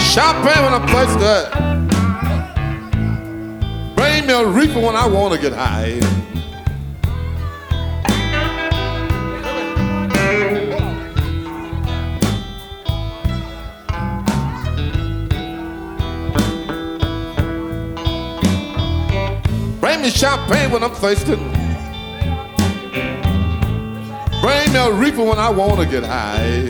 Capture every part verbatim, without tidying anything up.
Champagne when I'm thirsty. Bring me a reefer when I want to get high. Bring me champagne when I'm thirsty. Bring me a reefer when I want to get high.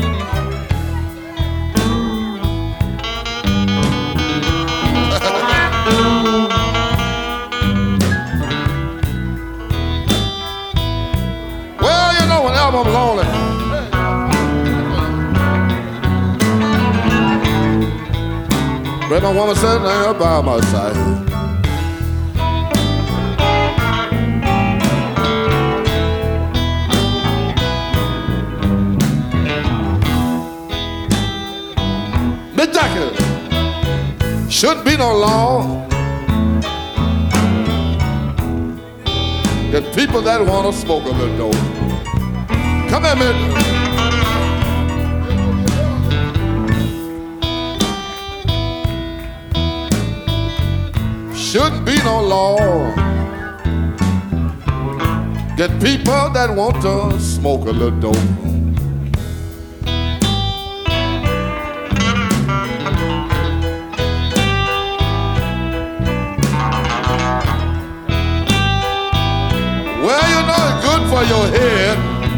Well, you know, whenever I'm lonely, bring my woman sitting there by my side. Shouldn't be no law that people that want to smoke a little dope. Come here, man. Shouldn't be no law that people that want to smoke a little dope. For your head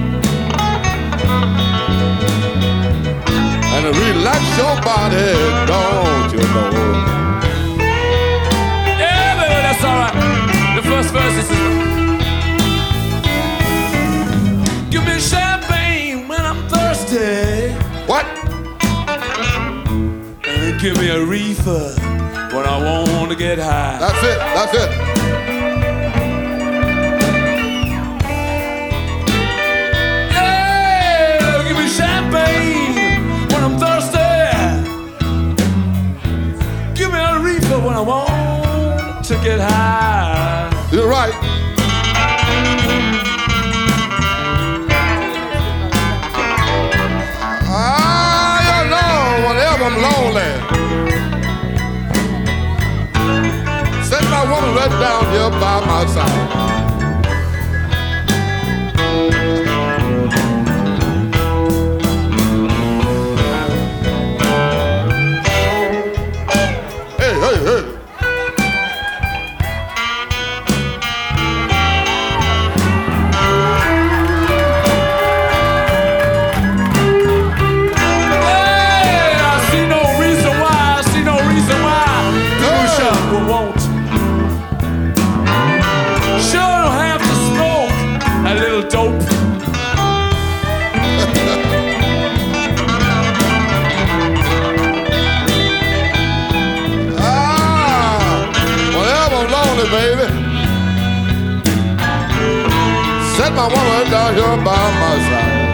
and relax your body, don't you know? Yeah, baby, that's all right. The first verse is give me champagne when I'm thirsty. What? And give me a reefer when I want to get high. That's it, that's it. Champagne when I'm thirsty. Give me a reefer when I want to get high. You're right. Ah, you know, whenever I'm lonely, set my woman right down here by my side. Baby, set my woman down here by my side.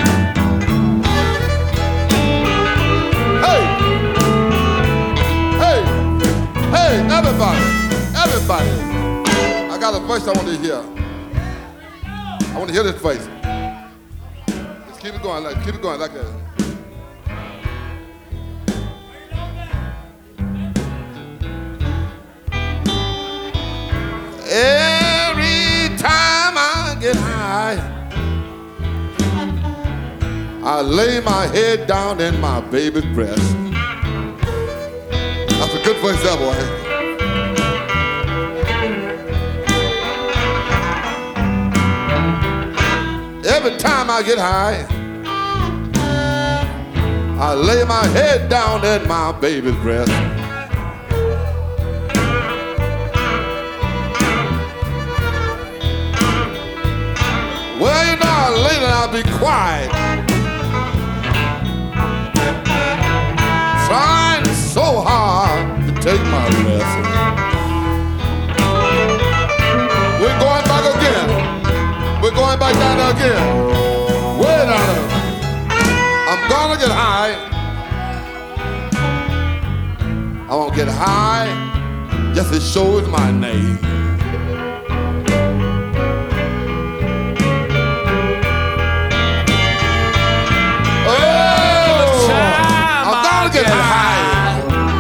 Hey, hey, hey, everybody, everybody. I got a voice I want to hear. I want to hear this voice. Just keep it going, like keep it going like that. Every time I get high, I lay my head down in my baby's breast. That's a good voice, that boy. Every time I get high, I lay my head down in my baby's breast. Well, you know, later I'll be quiet, trying so hard to take my lesson. We're going back again. We're going back down there again. Way down there. I'm gonna get high. I won't get high just as sure as my name. Get high.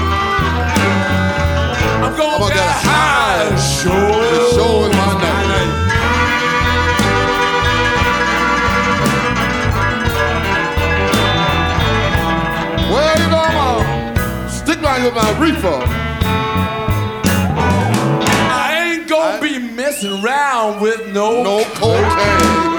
me with my reefer. I ain't gonna I, be messing around with no no cocaine.